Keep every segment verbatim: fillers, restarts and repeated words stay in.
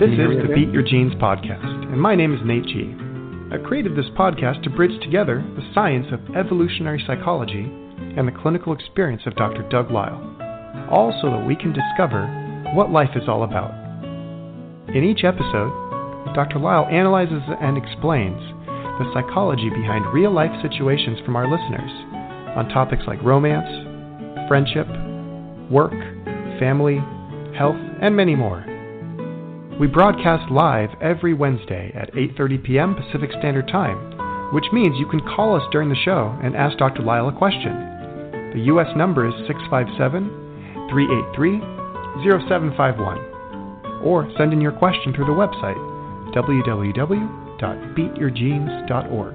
This is the Beat Your Genes podcast, and my name is Nate G. I've created this podcast to bridge together the science of evolutionary psychology and the clinical experience of Doctor Doug Lisle, all so that we can discover what life is all about. In each episode, Doctor Lisle analyzes and explains the psychology behind real-life situations from our listeners on topics like romance, friendship, work, family, health, and many more. We broadcast live every Wednesday at eight thirty p.m. Pacific Standard Time, which means you can call us during the show and ask Doctor Lisle a question. The U S number is six five seven, three eight three, zero seven five one, or send in your question through the website w w w dot beat your genes dot org.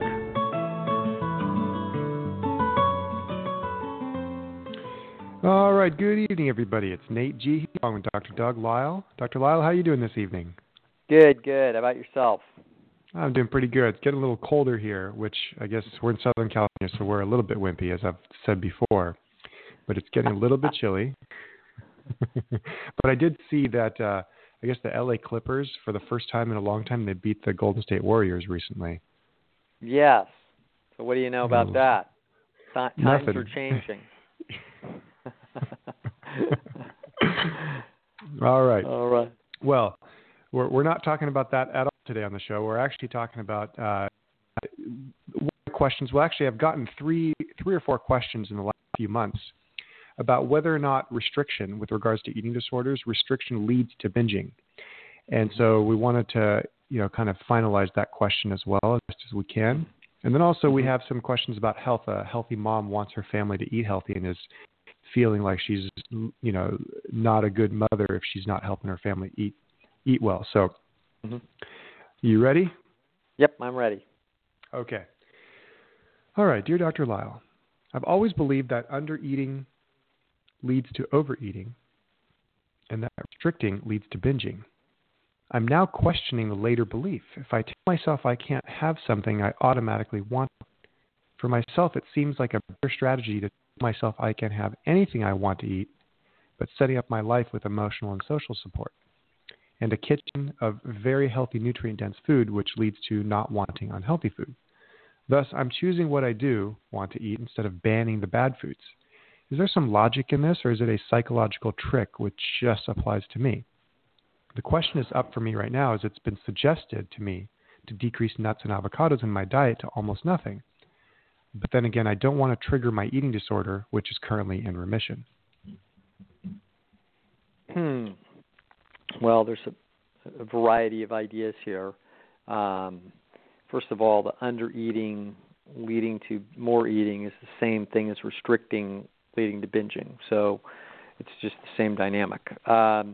All right, good evening, everybody. It's Nate G. along with Doctor Doug Lisle. Doctor Lisle, how are you doing this evening? Good, good. How about yourself? I'm doing pretty good. It's getting a little colder here, which I guess we're in Southern California, so we're a little bit wimpy, as I've said before. But it's getting a little bit chilly. But I did see that, uh, I guess the L A Clippers, for the first time in a long time, they beat the Golden State Warriors recently. Yes. So what do you know about oh, that? Th- times nothing. are changing. All right. All right. Well, we're we're not talking about that at all today on the show. We're actually talking about uh, questions. Well, actually, I've gotten three three or four questions in the last few months about whether or not restriction, with regards to eating disorders, restriction leads to binging. And so we wanted to, you know, kind of finalize that question as well as best as we can. And then also we have some questions about health. A healthy mom wants her family to eat healthy and is feeling like she's, you know, not a good mother if she's not helping her family eat eat well. So, mm-hmm. You ready? Yep, I'm ready. Okay. All right, dear Doctor Lisle, I've always believed that undereating leads to overeating and that restricting leads to binging. I'm now questioning the later belief. If I tell myself I can't have something, I automatically want it. For myself, it seems like a better strategy to tell myself I can have anything I want to eat, but setting up my life with emotional and social support, and a kitchen of very healthy, nutrient-dense food, which leads to not wanting unhealthy food. Thus, I'm choosing what I do want to eat instead of banning the bad foods. Is there some logic in this, or is it a psychological trick which just applies to me? The question is up for me right now as it's been suggested to me to decrease nuts and avocados in my diet to almost nothing. But then again, I don't want to trigger my eating disorder, which is currently in remission. Hmm. Well, there's a, a variety of ideas here. Um, first of all, the undereating leading to more eating is the same thing as restricting leading to binging. So it's just the same dynamic. Um,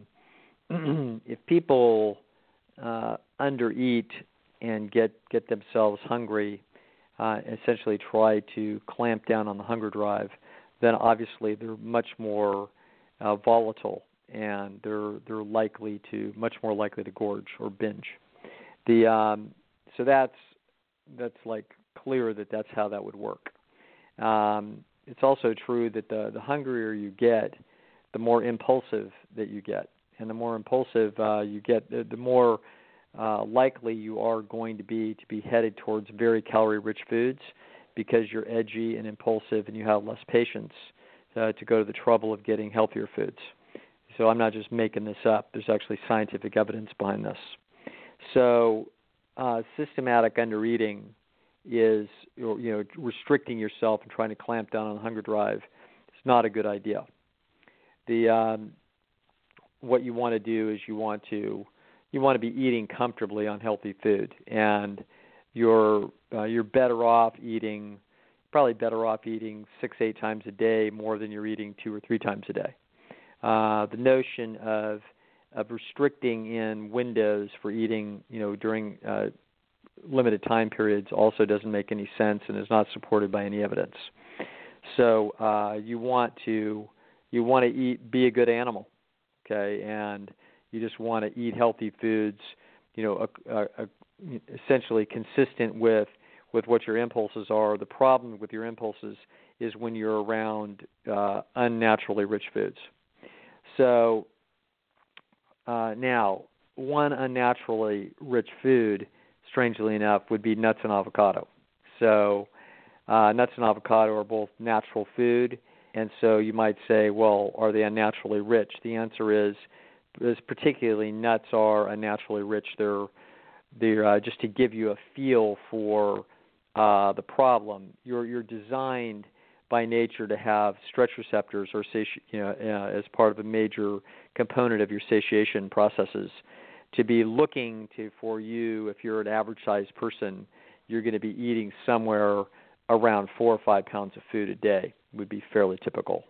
if people uh, undereat and get, get themselves hungry, uh, essentially try to clamp down on the hunger drive, then obviously they're much more uh, volatile and they're they're likely to much more likely to gorge or binge. The um, so that's that's like clear that that's how that would work. Um, it's also true that the the hungrier you get, the more impulsive that you get. And the more impulsive uh, you get, the, the more uh, likely you are going to be to be headed towards very calorie-rich foods because you're edgy and impulsive and you have less patience uh, to go to the trouble of getting healthier foods. So I'm not just making this up. There's actually scientific evidence behind this. So uh, systematic undereating is, you know, restricting yourself and trying to clamp down on the hunger drive. It's not a good idea. The um, what you want to do is you want to you want to be eating comfortably on healthy food, and you're uh, you're better off eating probably better off eating six eight times a day more than you're eating two or three times a day. Uh, the notion of of restricting in windows for eating, you know, during uh, limited time periods also doesn't make any sense and is not supported by any evidence. So uh, you want to you want to eat, be a good animal. Okay, and you just want to eat healthy foods, you know, a, a, a, essentially consistent with, with what your impulses are. The problem with your impulses is when you're around uh, unnaturally rich foods. So uh, now, one unnaturally rich food, strangely enough, would be nuts and avocado. So uh, nuts and avocado are both natural food, and so you might say, well, are they unnaturally rich? The answer is, is particularly nuts are unnaturally rich. They're, they're uh, just to give you a feel for uh, the problem. You're, you're designed by nature to have stretch receptors, or sati- you know, uh, as part of a major component of your satiation processes, to be looking to for you, if you're an average-sized person, you're going to be eating somewhere around four or five pounds of food a day would be fairly typical.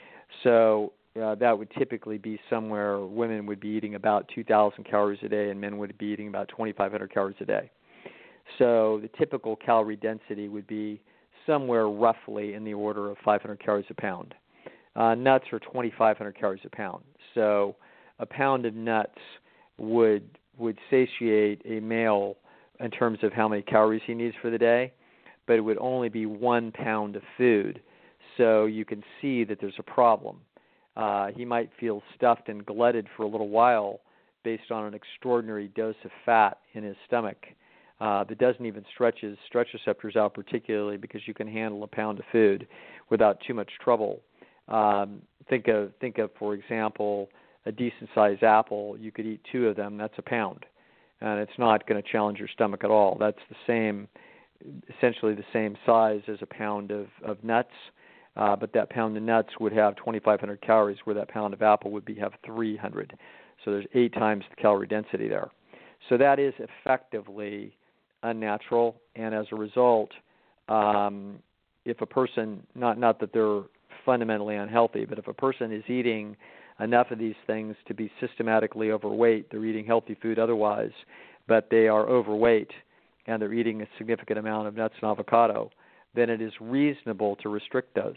So uh, that would typically be somewhere, women would be eating about two thousand calories a day, and men would be eating about twenty-five hundred calories a day. So the typical calorie density would be somewhere roughly in the order of five hundred calories a pound. Uh, nuts are twenty-five hundred calories a pound. So a pound of nuts would would satiate a male in terms of how many calories he needs for the day, but it would only be one pound of food. So you can see that there's a problem. Uh, he might feel stuffed and glutted for a little while based on an extraordinary dose of fat in his stomach uh, that doesn't even stretch his stretch receptors out particularly, because you can handle a pound of food without too much trouble. Um, think of, think of, for example, a decent-sized apple. You could eat two of them. That's a pound, and it's not going to challenge your stomach at all. That's the same, essentially the same size as a pound of, of nuts, uh, but that pound of nuts would have twenty-five hundred calories, where that pound of apple would be have three hundred. So there's eight times the calorie density there. So that is effectively unnatural, and as a result, um, if a person, not not that they're fundamentally unhealthy, but if a person is eating enough of these things to be systematically overweight, they're eating healthy food otherwise, but they are overweight and they're eating a significant amount of nuts and avocado, then it is reasonable to restrict those,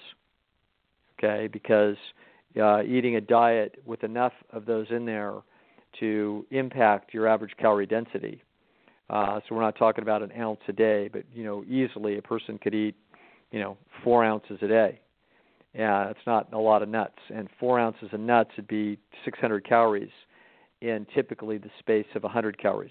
okay? Because uh, eating a diet with enough of those in there to impact your average calorie density. Uh, so we're not talking about an ounce a day, but, you know, easily a person could eat, you know, four ounces a day. Yeah, it's not a lot of nuts. And four ounces of nuts would be six hundred calories in typically the space of one hundred calories.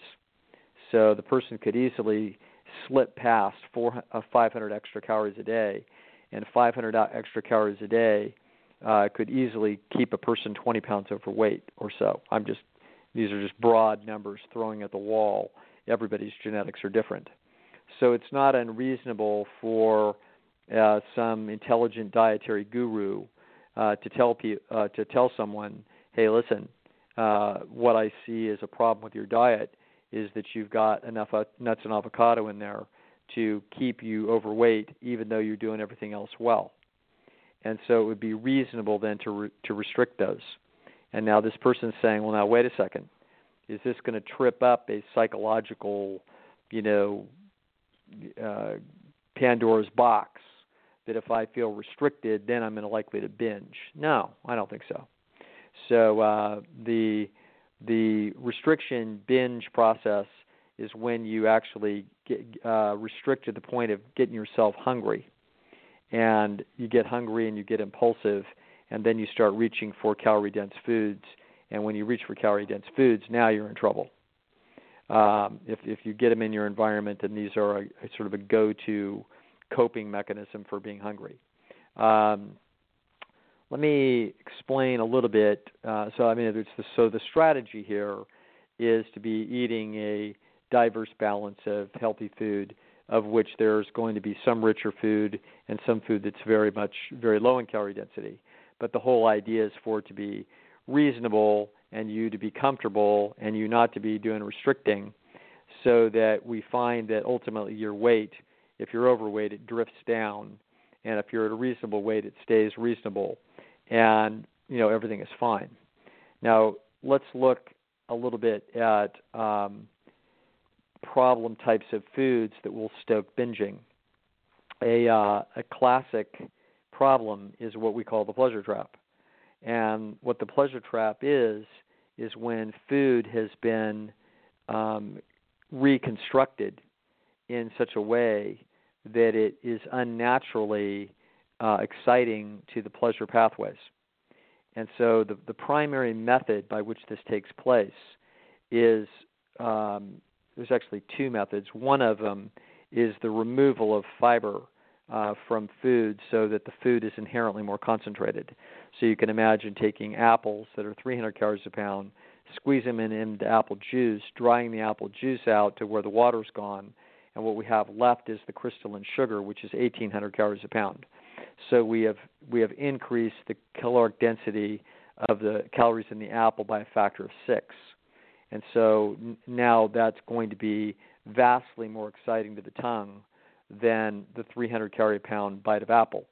So the person could easily slip past four, uh, five hundred extra calories a day, and five hundred extra calories a day uh, could easily keep a person twenty pounds overweight or so. I'm just, these are just broad numbers throwing at the wall. Everybody's genetics are different. So it's not unreasonable for Uh, some intelligent dietary guru uh, to tell pe- uh, to tell someone, hey, listen, uh, what I see as a problem with your diet is that you've got enough uh, nuts and avocado in there to keep you overweight, even though you're doing everything else well. And so it would be reasonable then to re- to restrict those. And now this person's saying, well, now wait a second, is this going to trip up a psychological, you know, uh, Pandora's box, that if I feel restricted, then I'm likely to binge? No, I don't think so. So uh, the the restriction binge process is when you actually get uh, restrict to the point of getting yourself hungry, and you get hungry and you get impulsive, and then you start reaching for calorie-dense foods. And when you reach for calorie-dense foods, now you're in trouble. Um, if if you get them in your environment, and these are a, a sort of a go-to coping mechanism for being hungry. Um, let me explain a little bit. Uh, so, I mean, it's the, so the strategy here is to be eating a diverse balance of healthy food, of which there's going to be some richer food and some food that's very much very low in calorie density. But the whole idea is for it to be reasonable and you to be comfortable and you not to be doing restricting, so that we find that ultimately your weight, if you're overweight, it drifts down, and if you're at a reasonable weight, it stays reasonable, and you know everything is fine. Now let's look a little bit at um, problem types of foods that will stoke binging. A uh, a classic problem is what we call the pleasure trap, and what the pleasure trap is is when food has been um, reconstructed in such a way that it is unnaturally uh, exciting to the pleasure pathways. And so the, the primary method by which this takes place is um, there's actually two methods. One of them is the removal of fiber uh, from food so that the food is inherently more concentrated. So you can imagine taking apples that are three hundred calories a pound, squeeze them in, into apple juice, drying the apple juice out to where the water's gone, and what we have left is the crystalline sugar, which is eighteen hundred calories a pound. So we have we have increased the caloric density of the calories in the apple by a factor of six. And so n- now that's going to be vastly more exciting to the tongue than the three hundred calorie pound bite of apple.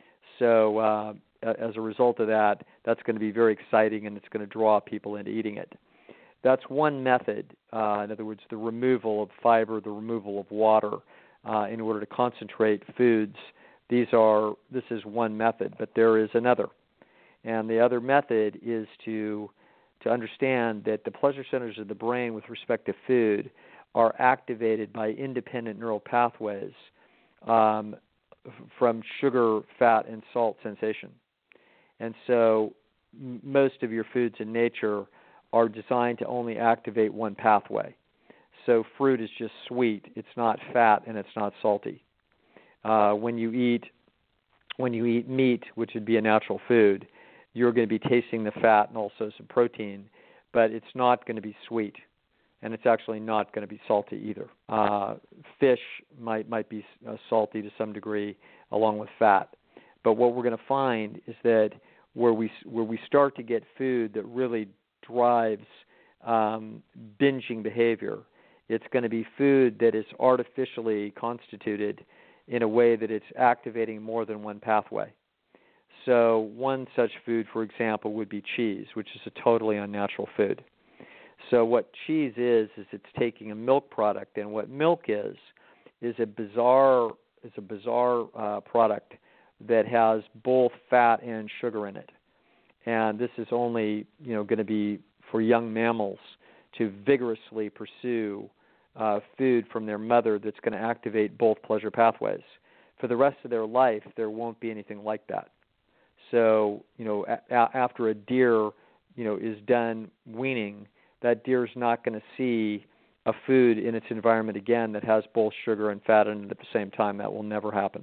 So uh, as a result of that, that's going to be very exciting, and it's going to draw people into eating it. That's one method. Uh, in other words, the removal of fiber, the removal of water, uh, in order to concentrate foods. These are. This is one method, but there is another, and the other method is to to understand that the pleasure centers of the brain, with respect to food, are activated by independent neural pathways um, from sugar, fat, and salt sensation. And so m- most of your foods in nature are designed to only activate one pathway. So fruit is just sweet. It's not fat, and it's not salty. Uh, when you eat when you eat meat, which would be a natural food, you're going to be tasting the fat and also some protein, but it's not going to be sweet, and it's actually not going to be salty either. Uh, fish might might be uh, salty to some degree, along with fat. But what we're going to find is that where we where we start to get food that really drives um, binging behavior, it's going to be food that is artificially constituted in a way that it's activating more than one pathway. So one such food, for example, would be cheese, which is a totally unnatural food. So what cheese is is it's taking a milk product, and what milk is is a bizarre is a bizarre uh, product that has both fat and sugar in it. And this is only, you know, going to be for young mammals to vigorously pursue uh, food from their mother that's going to activate both pleasure pathways. For the rest of their life, there won't be anything like that. So, you know, a- after a deer, you know, is done weaning, that deer's not going to see a food in its environment again that has both sugar and fat in it at the same time. That will never happen.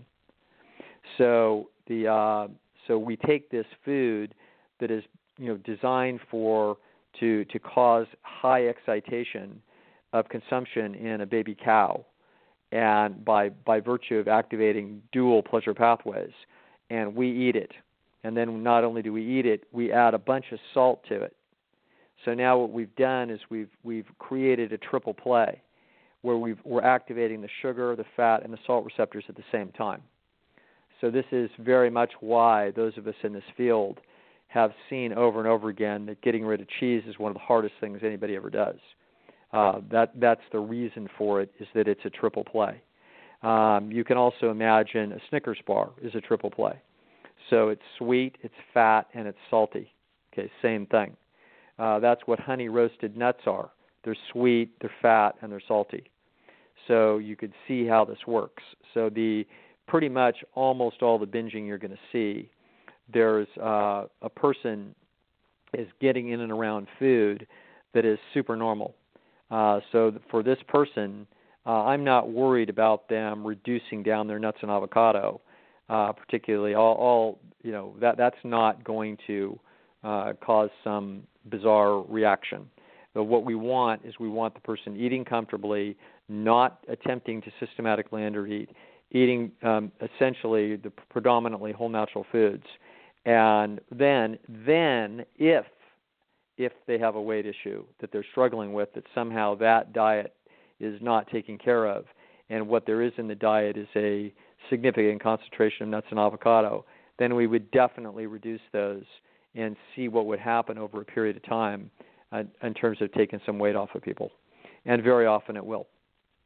So the uh, so we take this food that is, you know, designed for to to cause high excitation of consumption in a baby cow, and by by virtue of activating dual pleasure pathways, and we eat it. And then not only do we eat it, we add a bunch of salt to it. So now what we've done is we've we've created a triple play, where we've, we're activating the sugar, the fat, and the salt receptors at the same time. So this is very much why those of us in this field have seen over and over again that getting rid of cheese is one of the hardest things anybody ever does. Uh, that that's the reason for it, is that it's a triple play. Um, you can also imagine a Snickers bar is a triple play. So it's sweet, it's fat, and it's salty. Okay, same thing. Uh, that's what honey roasted nuts are. They're sweet, they're fat, and they're salty. So you could see how this works. So the pretty much almost all the binging you're going to see, there's uh, a person is getting in and around food that is super normal. Uh, so for this person, uh, I'm not worried about them reducing down their nuts and avocado, uh, particularly. All, all you know, that that's not going to uh, cause some bizarre reaction. But what we want is we want the person eating comfortably, not attempting to systematically undereat, eating um, essentially the predominantly whole natural foods, and then then if if they have a weight issue that they're struggling with, that somehow that diet is not taken care of, and what there is in the diet is a significant concentration of nuts and avocado, then we would definitely reduce those and see what would happen over a period of time uh, in terms of taking some weight off of people. And very often it will.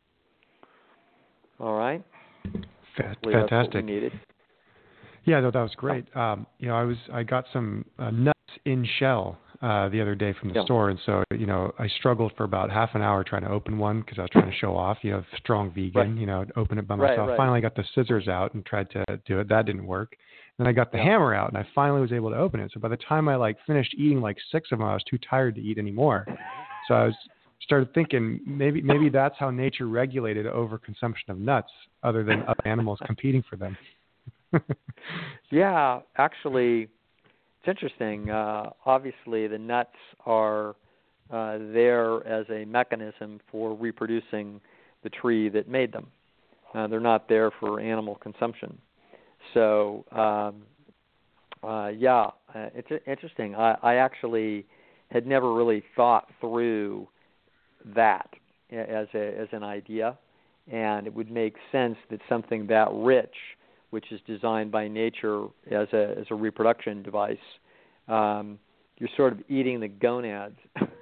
All right? Fantastic. That's what we needed. Yeah, no, that was great. Um, you know, I was I got some uh, nuts in shell uh, the other day from the yeah. store, and so you know I struggled for about half an hour trying to open one because I was trying to show off, you know, strong vegan, right. you know, open it by right, myself. Right. Finally, got the scissors out and tried to do it. That didn't work. Then I got the yeah. hammer out, and I finally was able to open it. So by the time I like finished eating like six of them, I was too tired to eat anymore. So I was started thinking maybe maybe that's how nature regulated overconsumption of nuts, other than other animals competing for them. Yeah, actually, it's interesting. Uh, obviously, the nuts are uh, there as a mechanism for reproducing the tree that made them. Uh, they're not there for animal consumption. So, um, uh, yeah, uh, it's interesting. I, I actually had never really thought through that as a, as an idea, and it would make sense that something that rich, which is designed by nature as a as a reproduction device, um, you're sort of eating the gonads.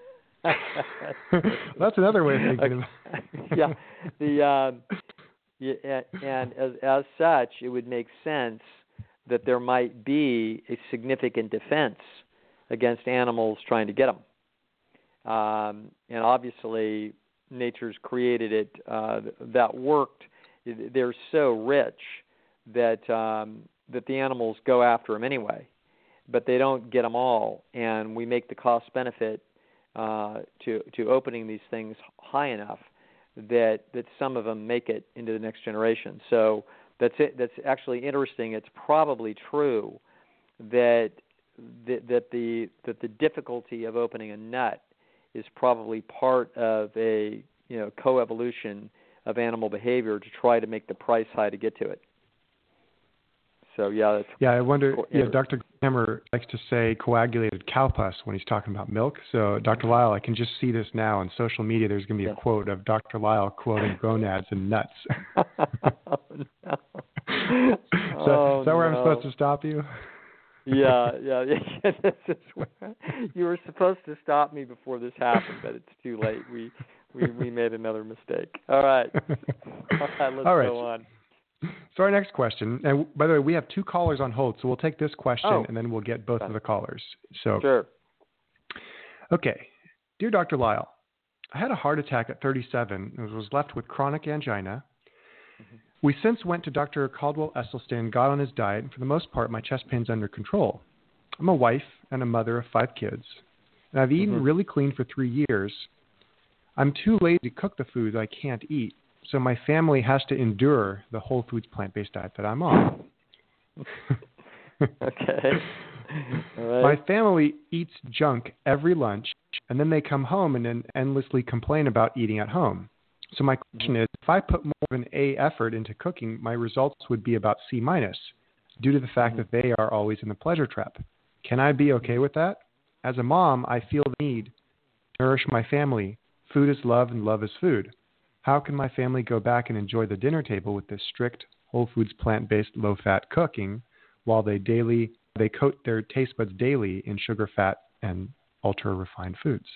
That's another way of thinking about it. Yeah, the um, yeah, and as as such, it would make sense that there might be a significant defense against animals trying to get them. Um, and obviously, nature's created it uh, that worked. They're so rich that um, that the animals go after them anyway, but they don't get them all, and we make the cost benefit uh, to to opening these things high enough that that some of them make it into the next generation. So that's it. That's actually interesting. It's probably true that that, that the that the difficulty of opening a nut is probably part of a you know coevolution of animal behavior to try to make the price high to get to it. So yeah, that's yeah. I wonder. Yeah, Doctor Hammer likes to say coagulated cow pus when he's talking about milk. So Doctor Lisle, I can just see this now on social media. There's going to be a yeah. quote of Doctor Lisle quoting gonads and nuts. oh, no. so, oh, is that where no. I'm supposed to stop you? yeah, yeah, yeah. This is where you were supposed to stop me before this happened, but it's too late. We we we made another mistake. All right. All right. Let's All right. go on. So our next question, and by the way, we have two callers on hold, so we'll take this question oh. and then we'll get both of the callers. So, sure. Okay. Dear Doctor Lisle, I had a heart attack at thirty-seven and was left with chronic angina. Mm-hmm. We since went to Doctor Caldwell Esselstyn, got on his diet, and for the most part, my chest pain's under control. I'm a wife and a mother of five kids, and I've eaten mm-hmm. really clean for three years. I'm too lazy to cook the foods I can't eat, so my family has to endure the whole foods plant-based diet that I'm on. Okay. All right. My family eats junk every lunch, and then they come home and then endlessly complain about eating at home. So my question is, if I put more of an A effort into cooking, my results would be about C minus, due to the fact mm-hmm. that they are always in the pleasure trap. Can I be okay with that? As a mom, I feel the need to nourish my family. Food is love, and love is food. How can my family go back and enjoy the dinner table with this strict whole foods plant-based low-fat cooking while they daily they coat their taste buds daily in sugar, fat, and ultra-refined foods?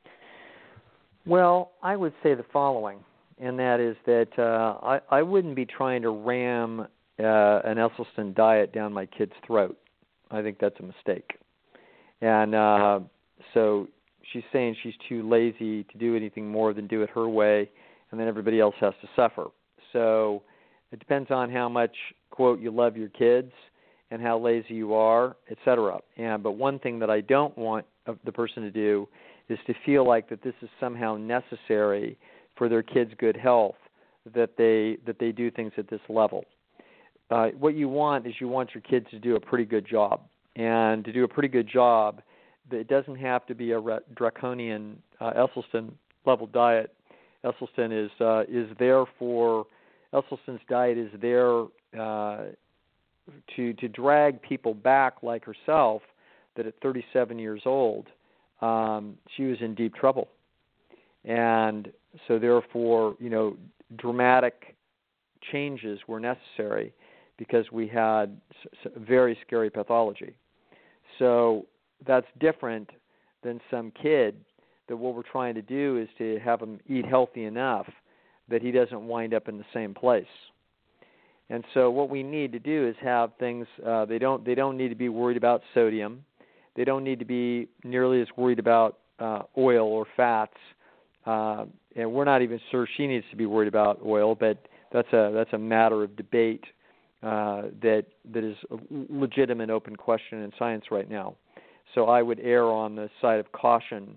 Well, I would say the following, and that is that uh, I, I wouldn't be trying to ram uh, an Esselstyn diet down my kid's throat. I think that's a mistake. And uh, so she's saying she's too lazy to do anything more than do it her way, and then everybody else has to suffer. So it depends on how much, quote, you love your kids and how lazy you are, et cetera. And, but one thing that I don't want the person to do is to feel like that this is somehow necessary for their kids' good health, that they that they do things at this level. Uh, what you want is you want your kids to do a pretty good job. And to do a pretty good job, it doesn't have to be a draconian uh, Esselstyn-level diet. Esselstyn is uh, is there for Esselstyn's diet is there uh, to to drag people back like herself. That at thirty-seven years old, um, she was in deep trouble, and so therefore, you know, dramatic changes were necessary because we had s- very scary pathology. So that's different than some kid that what we're trying to do is to have him eat healthy enough that he doesn't wind up in the same place. And so what we need to do is have things, uh, they don't they don't need to be worried about sodium. They don't need to be nearly as worried about uh, oil or fats. Uh, and we're not even sure she needs to be worried about oil, but that's a that's a matter of debate uh, that that is a legitimate open question in science right now. So I would err on the side of caution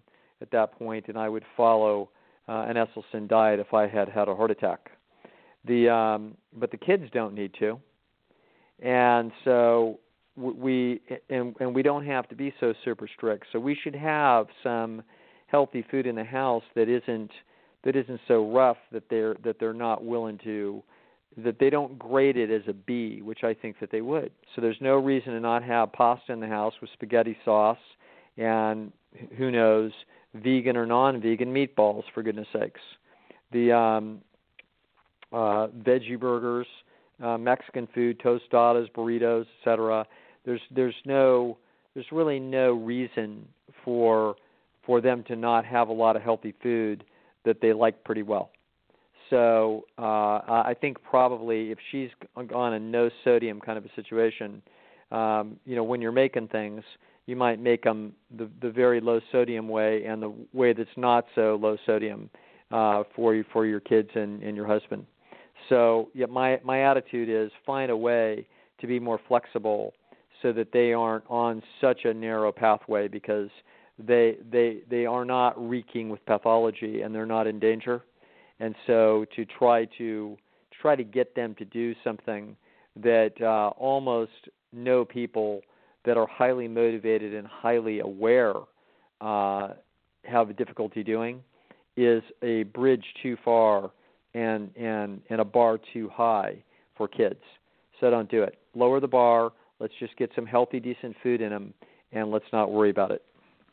at that point, and I would follow uh, an Esselstyn diet if I had had a heart attack. The um, but the kids don't need to, and so we and, and we don't have to be so super strict. So we should have some healthy food in the house that isn't that isn't so rough that they're that they're not willing to, that they don't grade it as a B, which I think that they would. So there's no reason to not have pasta in the house with spaghetti sauce and, who knows, vegan or non-vegan meatballs, for goodness sakes. The um, uh, veggie burgers, uh, Mexican food, tostadas, burritos, et cetera. There's there's no there's really no reason for for them to not have a lot of healthy food that they like pretty well. So uh, I think probably if she's on a no sodium kind of a situation, um, you know, when you're making things, you might make them the, the very low sodium way and the way that's not so low sodium uh, for you, for your kids and, and your husband. So yeah, my my attitude is find a way to be more flexible so that they aren't on such a narrow pathway, because they they they are not reeking with pathology and they're not in danger. And so to try to try to get them to do something that uh, almost no people that are highly motivated and highly aware uh, have a difficulty doing is a bridge too far and, and, and a bar too high for kids. So don't do it. Lower the bar. Let's just get some healthy, decent food in them, and let's not worry about it.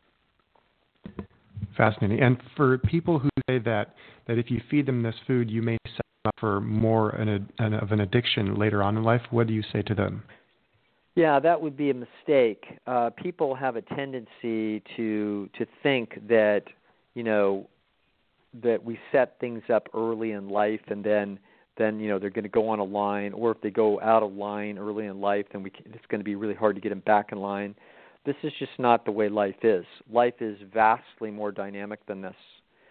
Fascinating. And for people who say that, that if you feed them this food, you may set them up for more an, an, of an addiction later on in life, what do you say to them? Yeah, that would be a mistake. Uh, people have a tendency to to think that, you know, that we set things up early in life and then then you know they're going to go on a line, or if they go out of line early in life, then we can, it's going to be really hard to get them back in line. This is just not the way life is. Life is vastly more dynamic than this.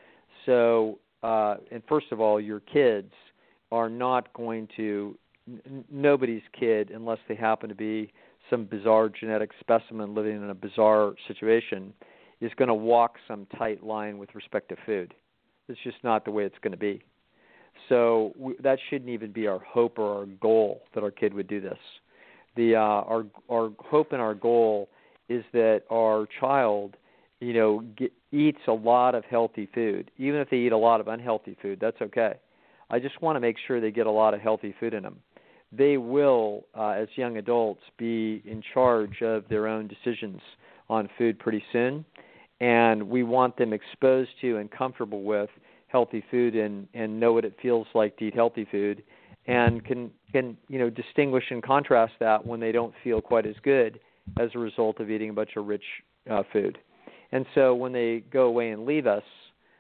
So, uh, and first of all, your kids are not going to, n- nobody's kid, unless they happen to be some bizarre genetic specimen living in a bizarre situation, is going to walk some tight line with respect to food. It's just not the way it's going to be. So we, that shouldn't even be our hope or our goal that our kid would do this. The uh, our our hope and our goal is that our child, you know, get, eats a lot of healthy food. Even if they eat a lot of unhealthy food, that's okay. I just want to make sure they get a lot of healthy food in them. They will, uh, as young adults, be in charge of their own decisions on food pretty soon, and we want them exposed to and comfortable with healthy food and, and know what it feels like to eat healthy food, and can, can you know, distinguish and contrast that when they don't feel quite as good as a result of eating a bunch of rich uh, food. And so when they go away and leave us,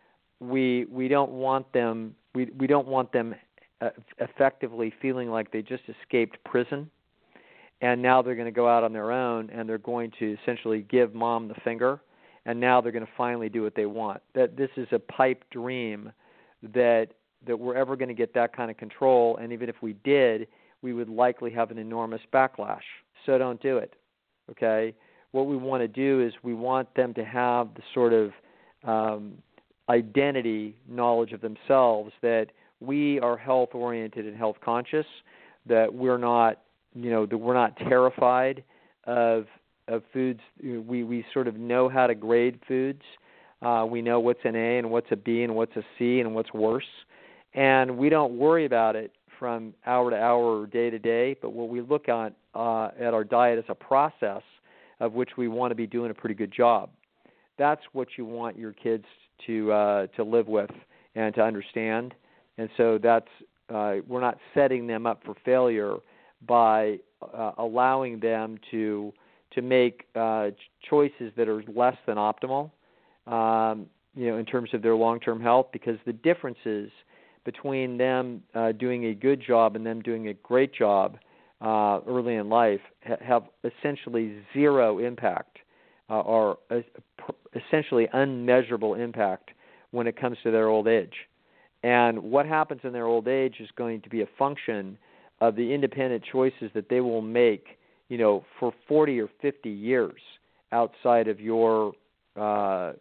we we don't want them we we don't want them uh, effectively feeling like they just escaped prison, and now they're going to go out on their own and they're going to essentially give mom the finger, and now they're going to finally do what they want. That this is a pipe dream that that we're ever going to get that kind of control, and even if we did, we would likely have an enormous backlash. So don't do it. Okay, what we want to do is we want them to have the sort of um, identity knowledge of themselves that we are health oriented and health conscious, that we're not, you know, that we're not terrified of of foods. We we sort of know how to grade foods. Uh, we know what's an A and what's a B and what's a C and what's worse, and we don't worry about it from hour to hour or day to day. But what we look at uh, at our diet as a process of which we want to be doing a pretty good job. That's what you want your kids to uh, to live with and to understand. And so that's uh, we're not setting them up for failure by uh, allowing them to to make uh, choices that are less than optimal, um, you know, in terms of their long-term health, because the differences between them uh, doing a good job and them doing a great job uh, early in life ha- have essentially zero impact uh, or uh, essentially unmeasurable impact when it comes to their old age. And what happens in their old age is going to be a function of the independent choices that they will make, you know, for forty or fifty years outside of your uh,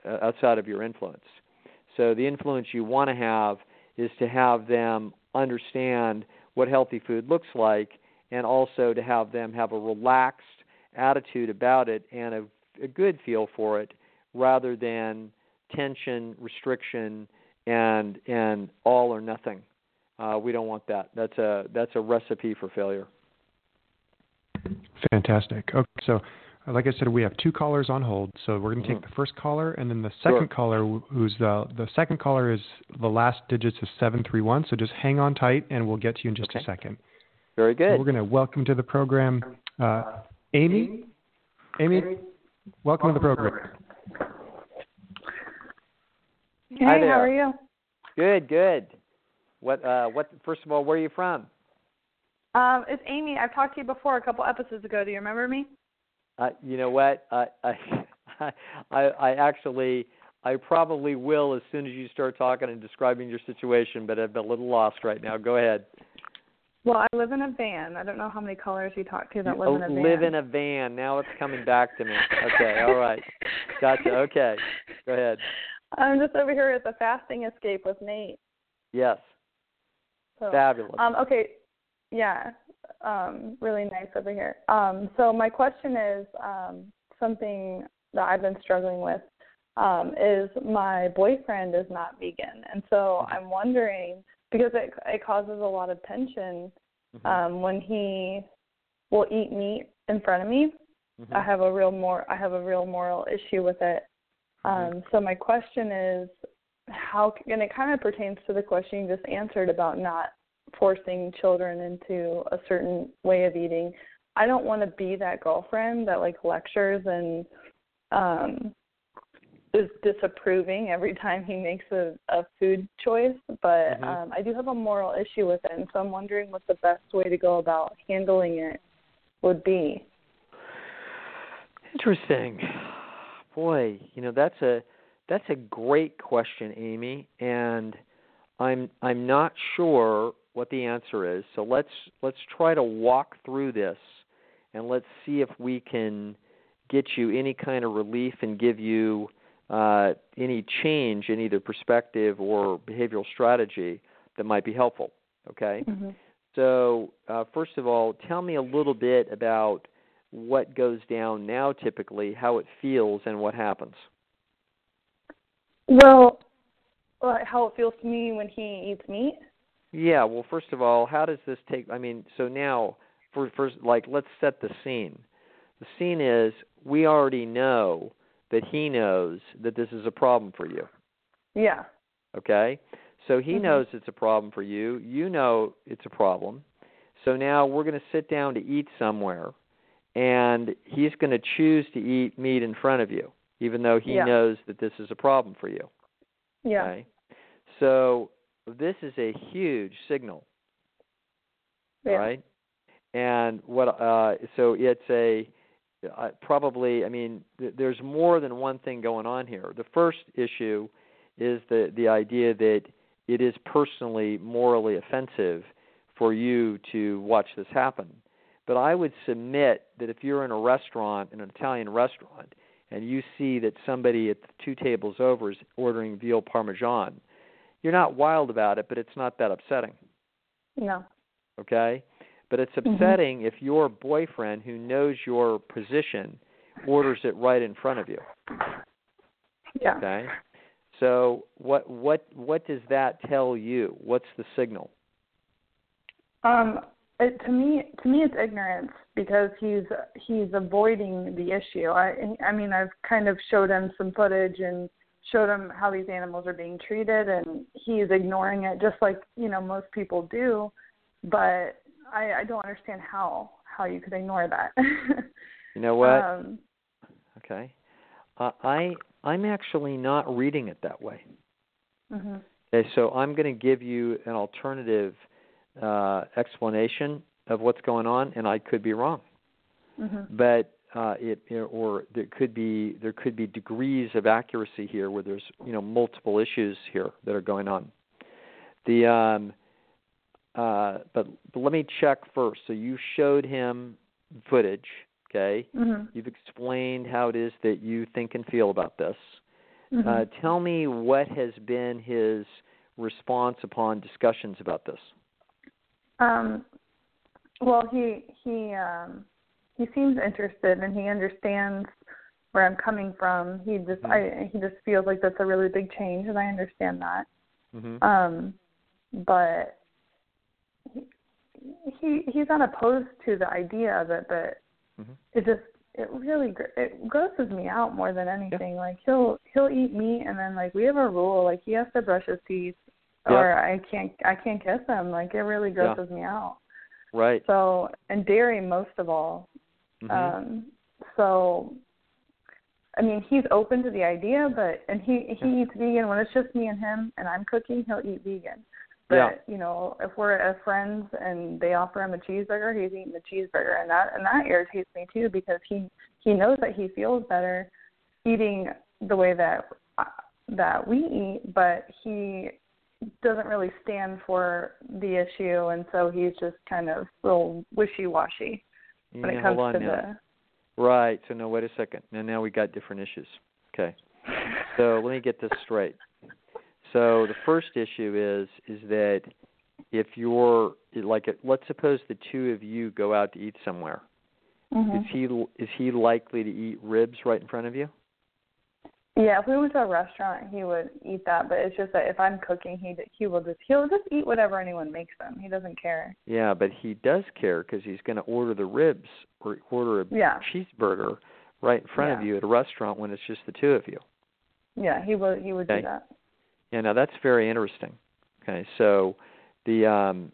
uh, outside of your influence. So the influence you want to have is to have them understand what healthy food looks like, and also to have them have a relaxed attitude about it and a, a good feel for it, rather than tension, restriction, and and all or nothing. Uh, we don't want that. That's a that's a recipe for failure. Fantastic. Okay, so uh, like I said, we have two callers on hold. So we're going to take Mm-hmm. the first caller, and then the second Sure. caller, who's the the second caller is the last digits is seven three one. So just hang on tight, and we'll get to you in just Okay. a second. Very good. So we're going to welcome to the program uh, Amy. Amy, welcome to the program. Hey, Hi there. how are you? Good, good. What uh, what? First of all, where are you from? Um, it's Amy. I've talked to you before a couple episodes ago. Do you remember me? Uh, you know what? I, I I I actually I probably will as soon as you start talking and describing your situation, but I'm a little lost right now. Go ahead. Well, I live in a van. I don't know how many callers you talked to that You, live in a van. live in a van. Now it's coming back to me. Okay, all right. Gotcha. Okay. Go ahead. I'm just over here at the fasting escape with Nate. Yes. So, Fabulous. Um, okay. Yeah. Um, really nice over here. Um, so my question is um, something that I've been struggling with um, is my boyfriend is not vegan, and so I'm wondering, because it it causes a lot of tension Mm-hmm. um, when he will eat meat in front of me. Mm-hmm. I have a real mor I have a real moral issue with it. Mm-hmm. Um, so my question is, how? And it kind of pertains to the question you just answered about not forcing children into a certain way of eating. I don't want to be that girlfriend that like lectures and um, is disapproving every time he makes a, a food choice, but Mm-hmm. um, I do have a moral issue with it, and so I'm wondering what the best way to go about handling it would be. Interesting. Boy, you know, that's a that's a great question, Amy, and I'm I'm not sure what the answer is. So let's let's try to walk through this, and let's see if we can get you any kind of relief and give you uh, any change in either perspective or behavioral strategy that might be helpful. Okay. Mm-hmm. So uh, first of all, tell me a little bit about what goes down now typically, how it feels, and what happens. Well, how it feels to me when he eats meat? Yeah, well, first of all, how does this take, I mean, so now, for first, like, let's set the scene. The scene is we already know that he knows that this is a problem for you. Yeah. Okay? So he Mm-hmm. knows it's a problem for you. You know it's a problem. So now we're going to sit down to eat somewhere, and he's going to choose to eat meat in front of you, even though he Yeah. knows that this is a problem for you. Yeah. Okay? So this is a huge signal, Yeah. right? And what? Uh, so it's a uh, probably. I mean, th- there's more than one thing going on here. The first issue is the the idea that it is personally morally offensive for you to watch this happen. But I would submit that if you're in a restaurant, in an Italian restaurant, and you see that somebody at the two tables over is ordering veal parmesan, you're not wild about it, but it's not that upsetting. No. Okay? But it's Mm-hmm. upsetting if your boyfriend, who knows your position, orders it right in front of you. Yeah. Okay? So what what what does that tell you? What's the signal? Um, it, to me, to me, it's ignorance because he's he's avoiding the issue. I, I mean, I've kind of showed him some footage and showed him how these animals are being treated, and he's ignoring it, just like you know most people do. But I, I don't understand how how you could ignore that. You know what? Um, okay, uh, I I'm actually not reading it that way. mm-hmm. Okay, so I'm going to give you an alternative uh, explanation of what's going on, and I could be wrong. Mm-hmm. But uh, it or there could be there could be degrees of accuracy here where there's you know multiple issues here that are going on. The um, uh, but, but let me check first. So you showed him footage, okay? Mm-hmm. You've explained how it is that you think and feel about this. Mm-hmm. Uh, tell me what has been his response upon discussions about this. Um, well, he he um, he seems interested and he understands where I'm coming from. He just mm-hmm. I he just feels like that's a really big change, and I understand that. Mm-hmm. Um, but he, he he's not opposed to the idea that that mm-hmm. it just it really it grosses me out more than anything. Yeah. Like he'll he'll eat meat and then like we have a rule like he has to brush his teeth yep. or I can't I can't kiss him. Like it really grosses yeah. me out. Right. So and dairy most of all. Mm-hmm. Um, so I mean he's open to the idea, but and he he yeah. eats vegan when it's just me and him and I'm cooking. He'll eat vegan. But, yeah. you know, if we're at friends and they offer him a cheeseburger, he's eating the cheeseburger. And that and that irritates me, too, because he, he knows that he feels better eating the way that that we eat, but he doesn't really stand for the issue, and so he's just kind of a little wishy-washy when yeah, it comes hold on to now. the... Right. So, no, wait a second. Now, now we got different issues. Okay. So let me get this straight. So the first issue is is that if you're like, let's suppose the two of you go out to eat somewhere, mm-hmm. is he is he likely to eat ribs right in front of you? Yeah, if we went to a restaurant, he would eat that. But it's just that if I'm cooking, he he will just he'll just eat whatever anyone makes him. He doesn't care. Yeah, but he does care because he's going to order the ribs or order a yeah. cheeseburger right in front yeah. of you at a restaurant when it's just the two of you. Yeah, he would he would okay. do that. Yeah, now that's very interesting. Okay, so the um,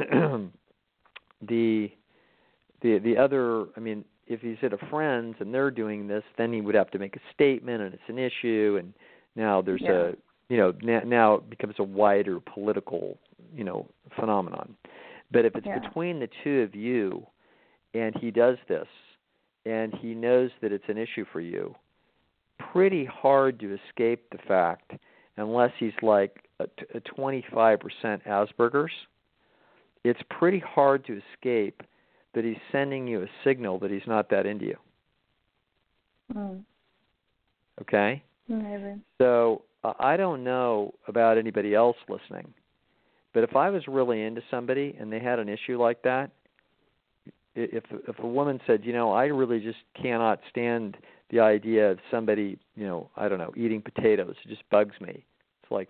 the the the other, I mean, if he's at a friend's and they're doing this, then he would have to make a statement, and it's an issue, and now there's yeah. a you know now, now it becomes a wider political you know phenomenon. But if it's yeah. between the two of you, and he does this, and he knows that it's an issue for you, pretty hard to escape the fact. Unless he's like a, a twenty-five percent Asperger's, it's pretty hard to escape that he's sending you a signal that he's not that into you. Mm. Okay? Maybe. So uh, I don't know about anybody else listening, but if I was really into somebody and they had an issue like that, if if a woman said, you know, I really just cannot stand the idea of somebody, you know, I don't know, eating potatoes. It just bugs me. It's like,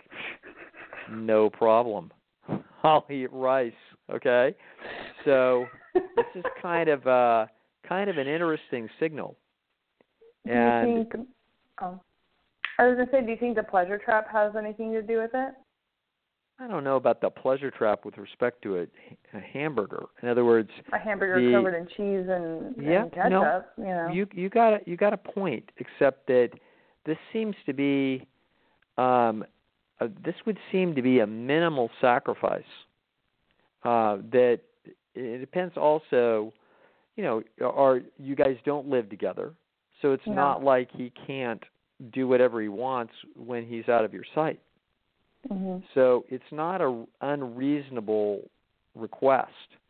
no problem. I'll eat rice, okay? So this is kind of uh, kind of an interesting signal. Do and you think, oh, I was going to say, do you think the pleasure trap has anything to do with it? I don't know about the pleasure trap with respect to a, a hamburger. In other words, a hamburger the, covered in cheese and, yeah, and ketchup. No, you know, you you got a, you got a point. Except that this seems to be, um, uh, this would seem to be a minimal sacrifice. Uh, that it depends also, you know, are you guys don't live together, so it's no. not like he can't do whatever he wants when he's out of your sight. Mm-hmm. So it's not an unreasonable request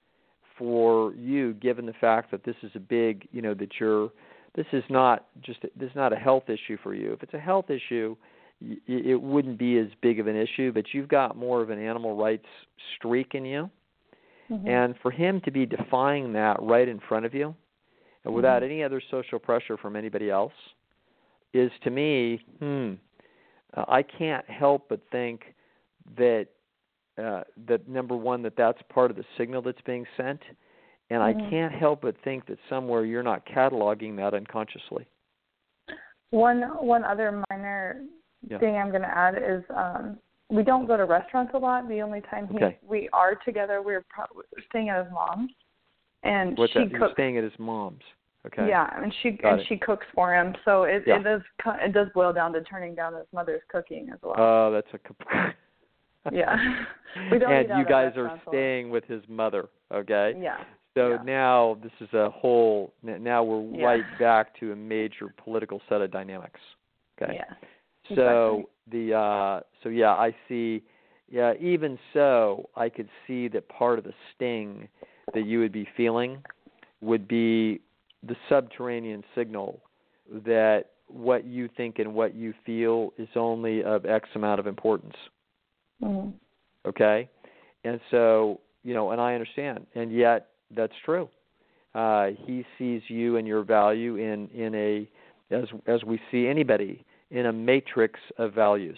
for you, given the fact that this is a big, you know, that you're, this is not just, this is not a health issue for you. If it's a health issue, it wouldn't be as big of an issue, but you've got more of an animal rights streak in you. Mm-hmm. And for him to be defying that right in front of you, and without mm-hmm. any other social pressure from anybody else, is to me, hmm, Uh, I can't help but think that uh, that number one, that that's part of the signal that's being sent, and mm-hmm. I can't help but think that somewhere you're not cataloging that unconsciously. One one other minor yeah. thing I'm going to add is um, we don't go to restaurants a lot. The only time he, okay. we are together, we're probably staying at his mom's, and What's she that? cooks. You're staying at his mom's. Okay. Yeah, and she Got and it. she cooks for him, so it yeah. it does it does boil down to turning down his mother's cooking as well. Oh, uh, that's a. yeah. We don't and eat you out guys at are staying with his mother, okay? Yeah. So yeah. now this is a whole. Now we're yeah. right back to a major political set of dynamics. Okay. Yeah. So exactly. the uh, so yeah, I see. Yeah, even so, I could see that part of the sting that you would be feeling would be the subterranean signal that what you think and what you feel is only of X amount of importance. Mm-hmm. Okay? And so, you know, and I understand, and yet that's true. Uh, he sees you and your value in, in a, as as we see anybody, in a matrix of values.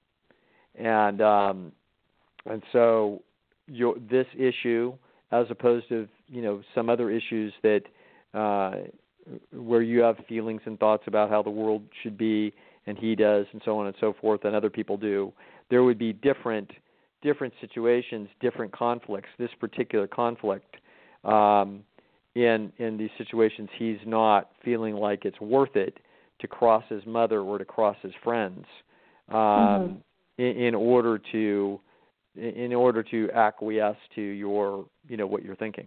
And um, and so your, this issue, as opposed to, you know, some other issues that uh, where you have feelings and thoughts about how the world should be, and he does, and so on and so forth, and other people do, there would be different different situations, different conflicts. This particular conflict, um, in in these situations, he's not feeling like it's worth it to cross his mother or to cross his friends, um, mm-hmm. in, in order to in order to acquiesce to your, you know, what you're thinking.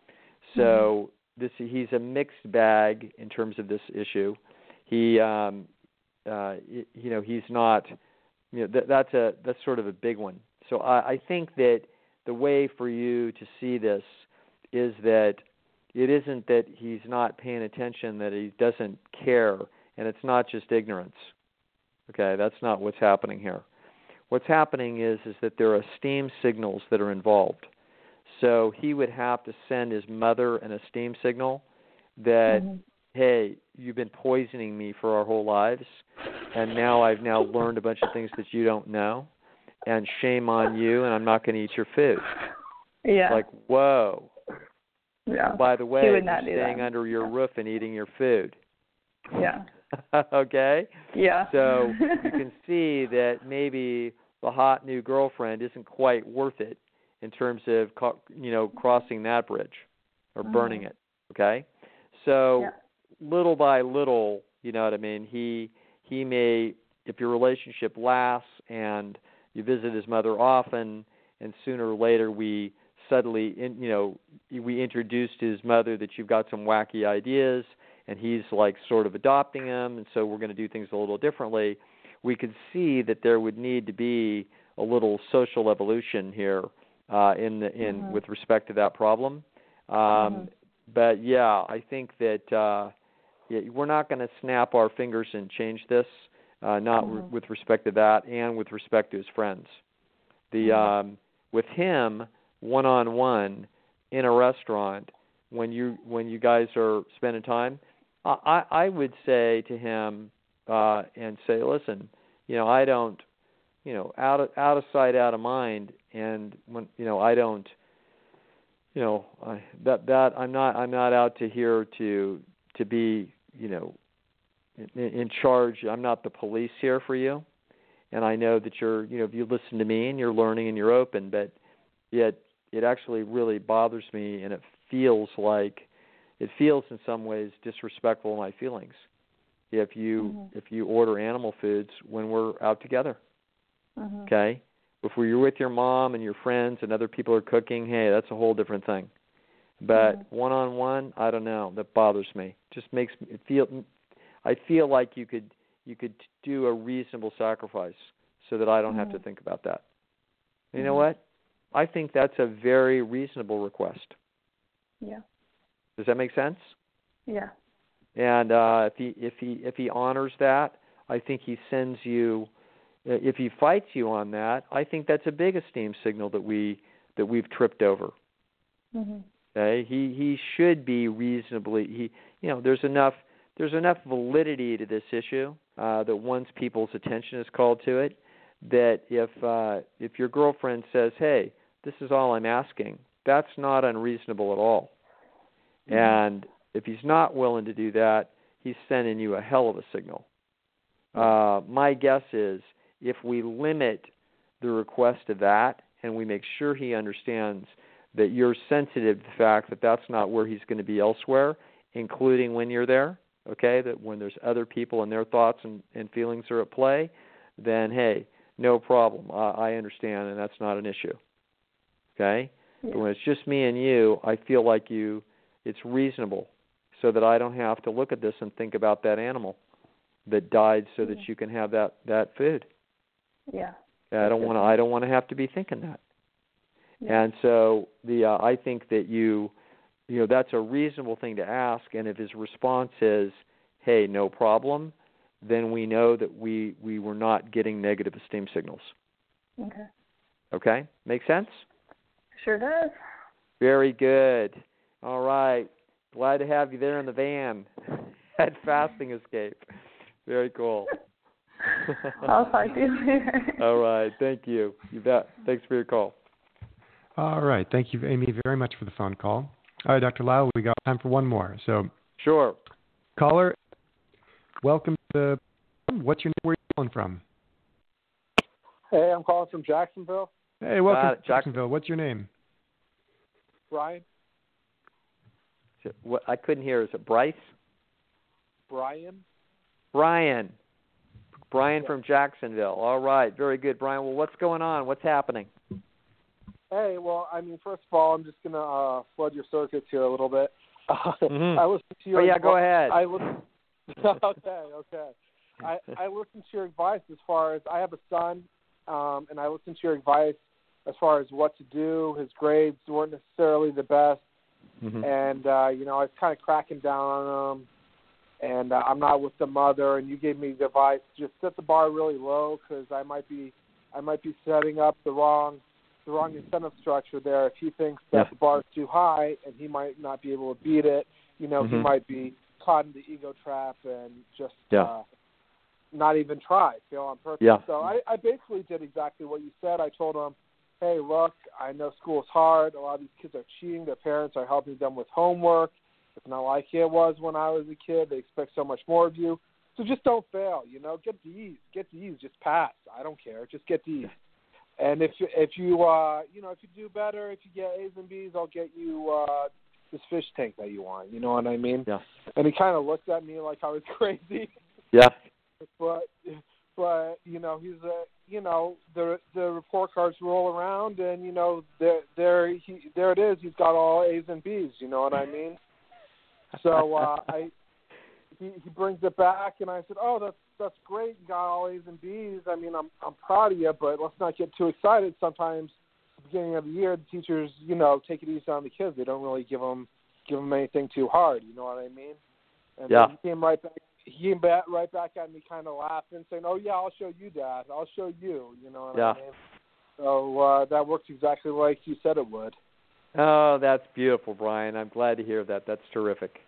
So mm-hmm. this he's a mixed bag in terms of this issue. He, um, uh, you know, he's not, you know, that, that's a that's sort of a big one. So I, I think that the way for you to see this is that it isn't that he's not paying attention, that he doesn't care, and it's not just ignorance. Okay, that's not what's happening here. What's happening is is that there are esteem signals that are involved. So he would have to send his mother an esteem signal that, mm-hmm. hey, you've been poisoning me for our whole lives, and now I've now learned a bunch of things that you don't know, and shame on you, and I'm not going to eat your food. Yeah. Like, whoa. Yeah. By the way, you're staying under your yeah. roof and eating your food. Yeah. Okay? Yeah. So you can see that maybe the hot new girlfriend isn't quite worth it in terms of, you know, crossing that bridge or burning mm-hmm. it. Okay? So yeah. little by little, you know what I mean, he he may, if your relationship lasts and you visit his mother often, and sooner or later we suddenly, in, you know, we introduced his mother that you've got some wacky ideas, and he's like sort of adopting them, and so we're going to do things a little differently. We could see that there would need to be a little social evolution here uh, in the, in mm-hmm. with respect to that problem. Um, mm-hmm. But yeah, I think that uh, yeah, we're not going to snap our fingers and change this. Uh, not mm-hmm. re- with respect to that, and with respect to his friends. The mm-hmm. um, with him, one-on-one in a restaurant, when you when you guys are spending time, I, I would say to him uh, and say, listen, you know, I don't, you know, out of out of sight, out of mind, and when you know, I don't, you know, I, that that I'm not I'm not out to here to to be, you know, in, in charge. I'm not the police here for you, and I know that you're, you know, if you listen to me and you're learning and you're open, but yet it actually really bothers me, and it feels like it feels in some ways disrespectful of my feelings if you mm-hmm. if you order animal foods when we're out together. Mm-hmm. Okay? If you're with your mom and your friends and other people are cooking, hey, that's a whole different thing. But mm-hmm. one-on-one, I don't know, that bothers me. Just makes me feel I feel like you could you could do a reasonable sacrifice so that I don't mm-hmm. have to think about that. You mm-hmm. know what? I think that's a very reasonable request. Yeah. Does that make sense? Yeah. And uh, if he if he if he honors that, I think he sends you. If he fights you on that, I think that's a big esteem signal that we that we've tripped over. Mm-hmm. Okay. He he should be reasonably. He you know there's enough there's enough validity to this issue uh, that once people's attention is called to it, that if uh, if your girlfriend says, hey, this is all I'm asking, that's not unreasonable at all. Mm-hmm. And if he's not willing to do that, he's sending you a hell of a signal. Uh, my guess is if we limit the request to that and we make sure he understands that you're sensitive to the fact that that's not where he's going to be elsewhere, including when you're there, okay, that when there's other people and their thoughts and, and feelings are at play, then, hey, no problem. Uh, I understand, and that's not an issue. Okay? Yeah. But when it's just me and you, I feel like you, it's reasonable so that I don't have to look at this and think about that animal that died so yeah. that you can have that, that food. Yeah. I don't want to I don't want to have to be thinking that. Yeah. And so the uh, I think that you you know that's a reasonable thing to ask, and if his response is, "Hey, no problem," then we know that we, we were not getting negative esteem signals. Okay. Okay? Make sense? Sure does. Very good. All right. Glad to have you there in the van at Fasting Escape. Very cool. I'll talk to you later. All right. Thank you. You bet. Thanks for your call. All right. Thank you, Amy, very much for the phone call. All right, Doctor Lyle, we got time for one more. So, sure. Caller, welcome to the, what's your name? Where are you calling from? Hey, I'm calling from Jacksonville. Hey, welcome Uh, to Jacksonville. What's your name? Brian. Is it, what, I couldn't hear. Is it Bryce? Brian. Brian. Brian Yeah. from Jacksonville. All right. Very good, Brian. Well, what's going on? What's happening? Hey, well, I mean, first of all, I'm just gonna uh, flood your circuits here a little bit. Uh, Mm-hmm. I listened to your. Oh, yeah, go ahead. I listened. okay, okay. I I listened to your advice as far as I have a son, um, and I listened to your advice as far as what to do. His grades weren't necessarily the best, Mm-hmm. and uh, you know, I was kind of cracking down on him. And uh, I'm not with the mother, and you gave me the advice: just set the bar really low, because I might be, I might be setting up the wrong, the wrong incentive structure there. If he thinks that Yeah. the bar is too high, and he might not be able to beat it, you know, Mm-hmm. he might be caught in the ego trap and just Yeah. uh, not even try, fail on purpose. Yeah. So I, I basically did exactly what you said. I told him, hey, look, I know school is hard. A lot of these kids are cheating. Their parents are helping them with homework. It's not like it was when I was a kid. They expect so much more of you. So just don't fail, you know. Get D's. Get D's. Just pass. I don't care. Just get D's. And if if you uh you know if you do better, if you get A's and B's, I'll get you uh this fish tank that you want. You know what I mean? Yeah. And he kind of looked at me like I was crazy. Yeah. but but you know he's a you know the the report cards roll around, and you know there there he there it is. He's got all A's and B's. You know what I mean? So uh, I he, he brings it back, and I said, "Oh, that's that's great. You got all A's and B's. I mean, I'm I'm proud of you, but let's not get too excited. Sometimes at the beginning of the year, the teachers, you know, take it easy on the kids. They don't really give them give them anything too hard. You know what I mean?" And Yeah. then he came right back. He came back right back at me, kind of laughing, saying, "Oh yeah, I'll show you, Dad. I'll show you." You know what Yeah. I mean? So uh, that worked exactly like you said it would. Oh, that's beautiful, Brian. I'm glad to hear that. That's terrific.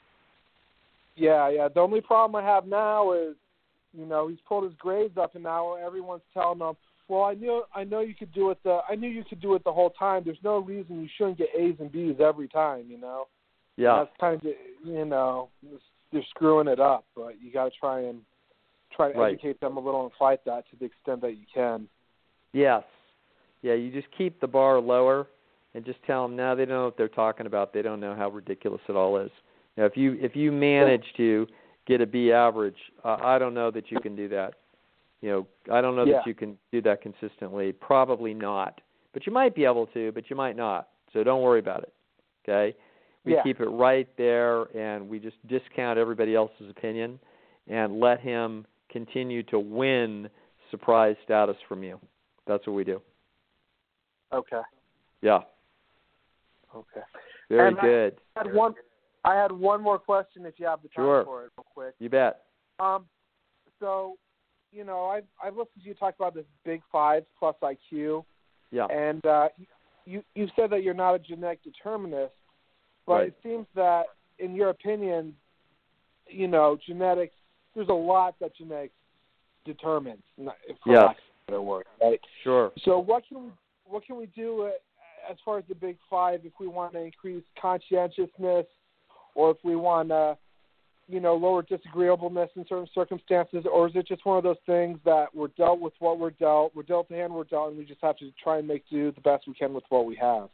Yeah, yeah. The only problem I have now is, you know, he's pulled his grades up, and now everyone's telling him, "Well, I knew, I know you could do it. The, I knew you could do it the whole time. There's no reason you shouldn't get A's and B's every time." You know. Yeah. And that's kind of, you know, they're screwing it up. But you got to try and try to Right. educate them a little and fight that to the extent that you can. Yes. Yeah, you just keep the bar lower and just tell them, no, they don't know what they're talking about. They don't know how ridiculous it all is. Now, if you if you manage to get a B average, uh, I don't know that you can do that. You know, I don't know Yeah. that you can do that consistently. Probably not. But you might be able to, but you might not. So don't worry about it. Okay? We Yeah. keep it right there, and we just discount everybody else's opinion and let him continue to win surprise status from you. That's what we do. Okay. Yeah. Okay. Very And I- good. I had one. I had one more question, if you have the time Sure. for it, real quick. You bet. Um, so, you know, I've I've listened to you talk about this Big Five plus I Q, Yeah. and uh, you you said that you're not a genetic determinist, but Right. it seems that, in your opinion, you know, genetics. There's a lot that genetics determines, not- for Yes. lack of a better word, right? Sure. So, what can we what can we do uh, as far as the Big Five if we want to increase conscientiousness, or if we want to, you know, lower disagreeableness in certain circumstances, or is it just one of those things that we're dealt with what we're dealt, we're dealt the hand we're dealt, and we just have to try and make do the best we can with what we have?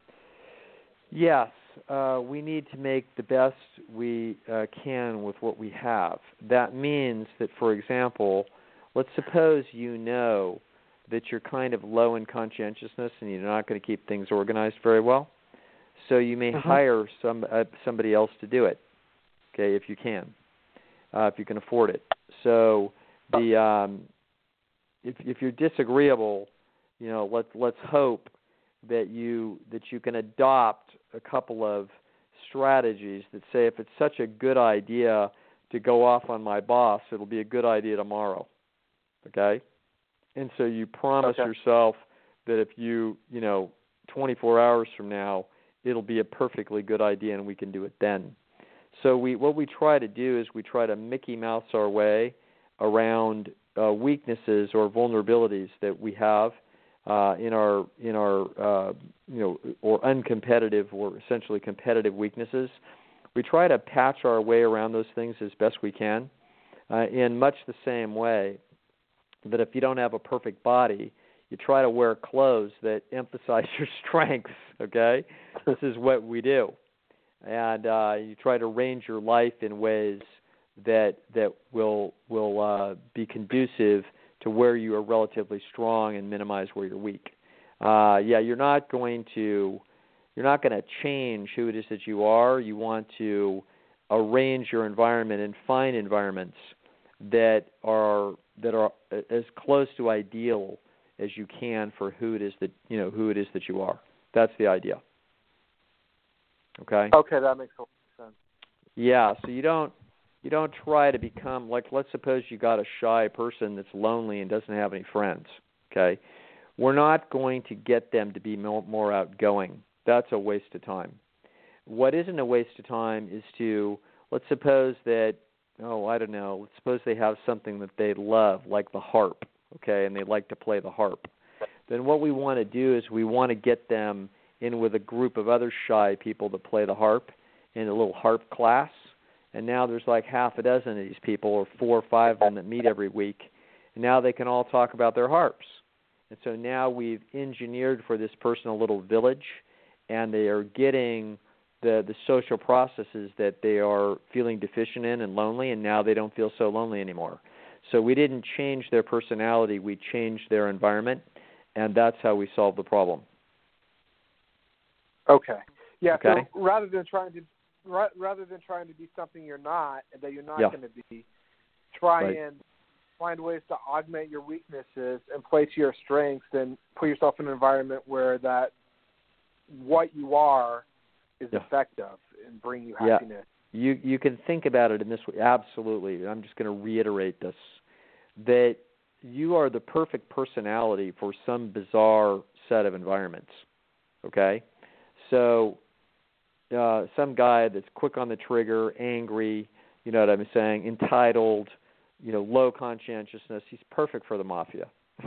Yes. Uh, we need to make the best we uh, can with what we have. That means that, for example, let's suppose you know that you're kind of low in conscientiousness and you're not going to keep things organized very well. So you may Mm-hmm. hire some uh, somebody else to do it, okay, if you can, uh, if you can afford it. So the um, if if you're disagreeable, you know, let's let's hope that you that you can adopt a couple of strategies that say if it's such a good idea to go off on my boss, it'll be a good idea tomorrow. Okay? And so you promise okay. yourself that if you, you know, twenty-four hours from now, it'll be a perfectly good idea and we can do it then. So we what we try to do is we try to Mickey Mouse our way around uh, weaknesses or vulnerabilities that we have uh, in our in our uh, you know or uncompetitive or essentially competitive weaknesses. We try to patch our way around those things as best we can, uh, in much the same way that if you don't have a perfect body, you try to wear clothes that emphasize your strengths. Okay, this is what we do. And uh, you try to arrange your life in ways that that will will uh, be conducive to where you are relatively strong and minimize where you're weak. Uh, yeah, you're not going to you're not going to change who it is that you are. You want to arrange your environment and find environments that are that are as close to ideal as you can for who it is that you know who it is that you are. That's the idea. Okay. Okay, that makes a lot of sense. Yeah, so you don't you don't try to become like, let's suppose you got a shy person that's lonely and doesn't have any friends. Okay, we're not going to get them to be more, more outgoing. That's a waste of time. What isn't a waste of time is to, let's suppose that oh I don't know, let's suppose they have something that they love like the harp. Okay, and they like to play the harp. Then what we want to do is we want to get them in with a group of other shy people that play the harp in a little harp class. And now there's like half a dozen of these people or four or five of them that meet every week. And now they can all talk about their harps. And so now we've engineered for this person a little village, and they are getting the, the social processes that they are feeling deficient in and lonely, and now they don't feel so lonely anymore. So we didn't change their personality, we changed their environment, and that's how we solved the problem. Okay. Yeah. Okay. So rather than trying to ra- rather than trying to be something you're not that you're not yeah. going to be, try right. and find ways to augment your weaknesses and play to your strengths, and put yourself in an environment where that what you are is yeah. effective and bring you yeah. happiness. You you can think about it in this way. Absolutely. I'm just going to reiterate this, that you are the perfect personality for some bizarre set of environments. Okay? So uh, some guy that's quick on the trigger, angry, you know what I'm saying, entitled, you know, low conscientiousness, he's perfect for the mafia.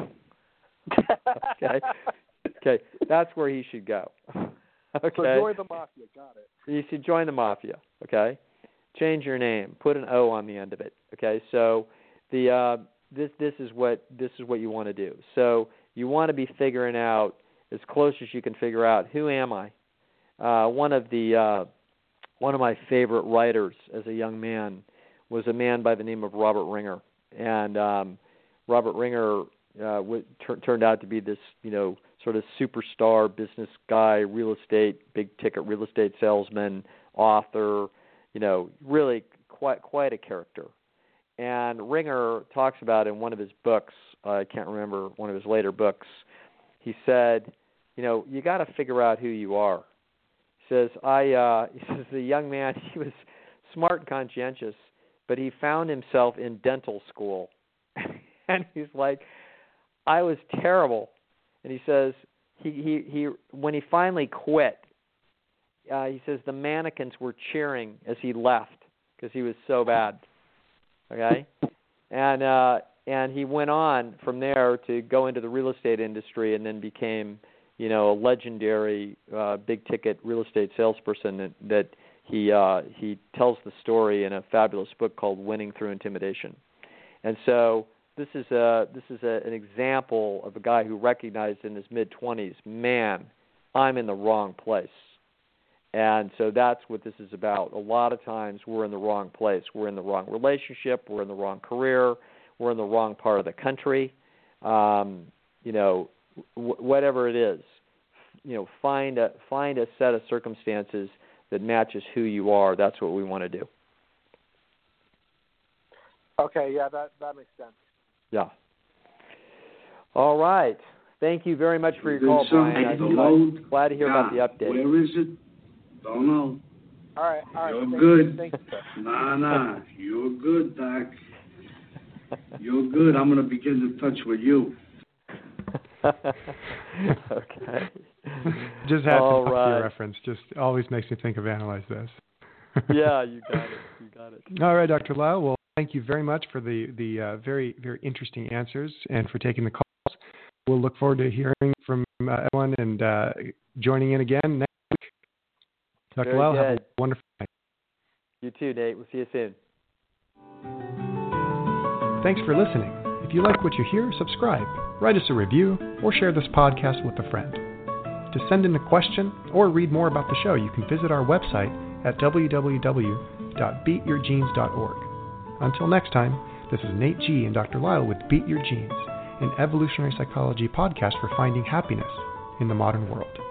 okay? Okay, that's where he should go. Okay. So join the mafia, got it. You should join the mafia, okay? Change your name, put an O on the end of it, okay? So the uh, this this is what this is what you want to do. So you want to be figuring out as close as you can figure out, who am I? Uh, one of the uh, one of my favorite writers as a young man was a man by the name of Robert Ringer, and um, Robert Ringer uh, w- t- turned out to be this, you know, sort of superstar business guy, real estate, big ticket real estate salesman, author, you know, really quite quite a character. And Ringer talks about in one of his books, uh, I can't remember, one of his later books, he said, you know, you got to figure out who you are. He says, I, uh, he says, the young man, he was smart and conscientious, but he found himself in dental school. And he's like, I was terrible. And he says, he, he, he when he finally quit, uh, he says the mannequins were cheering as he left because he was so bad. Okay? And uh, and he went on from there to go into the real estate industry and then became, you know, a legendary uh, big-ticket real estate salesperson that, that he uh, he tells the story in a fabulous book called Winning Through Intimidation. And so this is a this is a, an example of a guy who recognized in his mid-twenties, man, I'm in the wrong place. And so that's what this is about. A lot of times we're in the wrong place. We're in the wrong relationship. We're in the wrong career. We're in the wrong part of the country. Um, you know, w- whatever it is, you know, find a find a set of circumstances that matches who you are. That's what we want to do. Okay, yeah, that that makes sense. Yeah. All right. Thank you very much for your call, Brian. I'm glad to hear yeah. about the update. Where is it? Don't know. All right, all right. You're thank good. You, thank you, sir. Nah, nah. You're good, Doc. You're good. I'm going to begin to touch with you. Okay. Just had All to right. reference. Just always makes me think of Analyze This. Yeah, you got it. You got it. All right, Doctor Lyle. Well, thank you very much for the the uh, very very interesting answers and for taking the calls. We'll look forward to hearing from uh, everyone and uh, joining in again next week. Doctor Very Lyle, have a good. wonderful night. You too, Nate. We'll see you soon. Thanks for listening. If you like what you hear, subscribe, write us a review, or share this podcast with a friend. To send in a question or read more about the show, you can visit our website at w w w dot beat your genes dot org. Until next time, this is Nate G. and Doctor Lyle with Beat Your Genes, an evolutionary psychology podcast for finding happiness in the modern world.